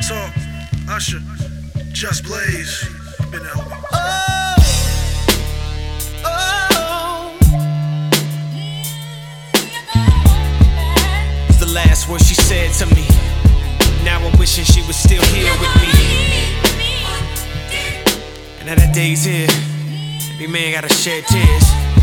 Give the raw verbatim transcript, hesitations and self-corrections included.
Talk, Usher, Just Blaze, been there, homie. Oh, oh. It's the last word she said to me. Now I'm wishing she was still here with me. And now that day's here, every man gotta shed tears.